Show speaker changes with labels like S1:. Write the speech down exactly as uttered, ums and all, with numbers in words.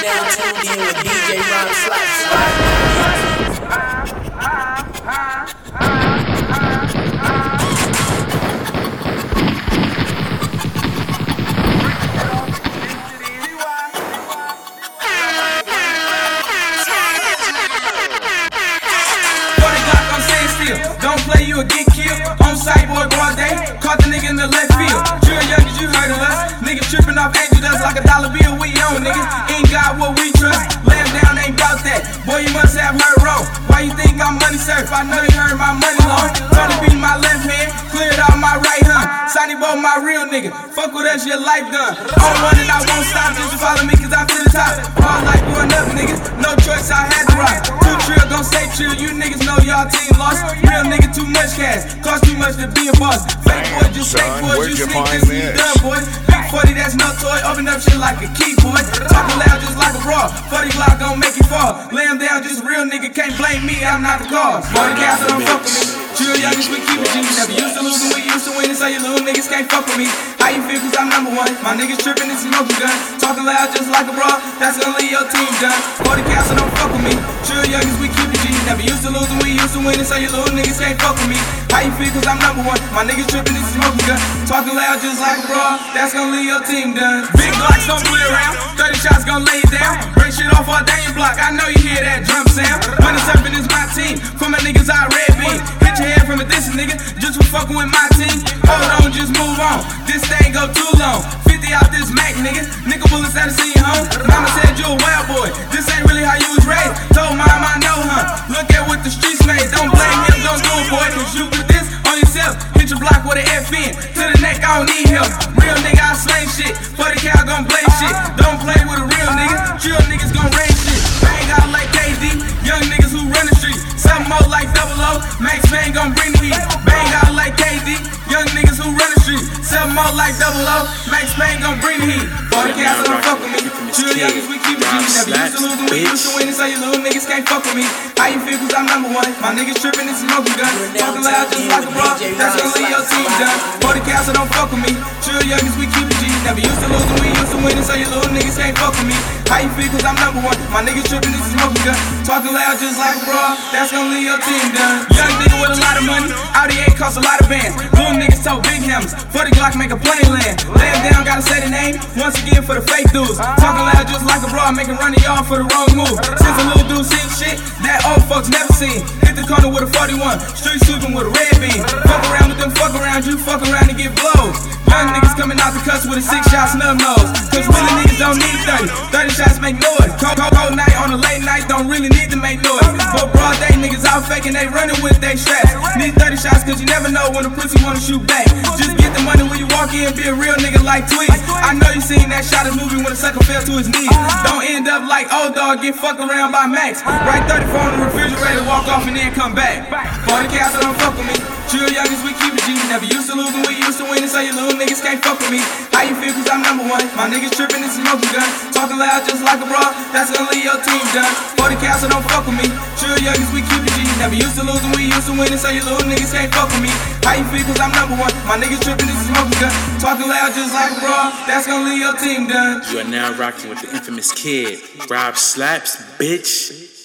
S1: now tuned in with D J Rob Slaps.
S2: Don't play, you will get killed. On site, boy, broad day. Caught the nigga in the left field. Drill youngers, you heard of us. Niggas tripping off angel dust like a dollar bill. We own niggas. Ain't got what we trust. Lay him down, ain't bout that. Boy, you must have heard wrong. Why you think I'm money surf? I know you heard my money long. Tony beat my left hand, cleared out my right hand. Sonny Bo, my real nigga. Fuck with us, your life done. On one and I won't stop. Just follow me, cause I'm to the top. All like going up, niggas. No choice, I had to rock. Two trill, gon' stay chill. You niggas know y'all team lost. Real nigga, too much cash. Cost too much to be a boss. Fake boy, just fake boy. You sneak this, you done, boy. Big forty, that's no toy. Open up shit like a key, boy. Talking loud just like a brawl. forty block gon' make you fall. Lay him down, just real nigga. Can't blame me, I'm not the cause. forty cats don't fuck with me. Chill youngers, we keep it G. Never used to lose and we used to win. So you little niggas can't fuck with me. How you feel? Cause I'm number one. My niggas tripping and smoking gun. Talking loud just like a brawl. That's gonna leave your team done. forty cats don't fuck with me. Chill youngers, we keep it G. Never used to lose and we used to win. So you little niggas can't fuck with me. How you feel? Cause I'm number one. My niggas tripping and smoking gun. Talking loud just like a brawl. That's gonna leave your team done. Big blocks don't play around. thirty shots gonna lay it down. Break shit off all day and block. I know you hear that drum sound. Money surfing is my team. For my niggas I red beam. Hit your head from a distance, nigga. Just for fucking with my team. Hold on, just move on. This thing go too long. fifty out this Mac, nigga. Nigga bullets out of see home. Mama said you a wild boy. This ain't really how you was raised. Told mom I know, huh? Look at what the streets made. Don't blame him, don't do it, boy. Cause you put this on yourself. Hit your block with an F in. To the neck, I don't need help. Real nigga, I slang shit. forty cal gon' blaze shit. Don't play with a real nigga. Real niggas gon' rain shit. Bang out like K D. Young niggas who run the streets. Something more like double O. Max Payne gon' bring the heat. Bang out like K D. Young niggas who run the streets. Something more like double O. Max Payne gon' bring the heat. forty cats don't fuck with me. Chill youngers, we keep it G. Never used to lose and we used to win. So you little niggas can't fuck with me. How you feel? Cause I'm number one. My niggas tripping and smoking gun. Talking loud just like a brawl. That's gonna leave your team done. forty cats don't fuck with me. Chill youngers, we keep it G. Never used to lose and we used to win. So you little niggas can't fuck with me. How you feel? Cause I'm number one. My niggas tripping and smoking gun. Talking loud just like a brawl. That's gonna leave your team done. Young nigga with a lot of money. Audi eight cost a lot of bands. Little niggas tote big hammers. forty Glock make a plane land. Lay him down, gotta say the name. Once again for the fake dudes. Talking loud just like a brawl. Making running y'all for the wrong move. Since a little dude seen shit that old folks never seen. Hit the corner with a forty-one. Street sweeping with a red beam. Fuck around with them, fuck around you. Fuck around and get blows. Young niggas coming out the cuss with a six shot snub nose. Cause really niggas don't need thirty. thirty shots make noise. Cold, cold, cold night on a late night. Don't really need to make noise. But broad day niggas out faking. They running with they straps. Need thirty shots cause you never know when a pussy wanna shoot back. Just get the money when you walk in. Be a real nigga like Tweez. I know you seen that shot of movie when a sucker fell to his knees. Don't end up like old dog. Get fucked around by Max. Right thirty-four on the refrigerator. Walk off and then come back. forty cats don't fuck with me. Chill youngers, we keep it G. Never used to lose and we used to win. So you little niggas can't fuck with me. How you feel? Cause I'm number one. My niggas tripping and smoking gun. Talking loud just like a brawl. That's gonna leave your team done. forty cats don't fuck with me. Chill youngers, we keep it G. Never used to lose and we used to win. So you little niggas can't fuck with me. How you feel? Cause I'm number one. My niggas tripping and smoking gun. Talking loud just like a brawl. That's gonna leave your team done.
S3: You are now rocking with the infamous kid, Rob Slaps, bitch.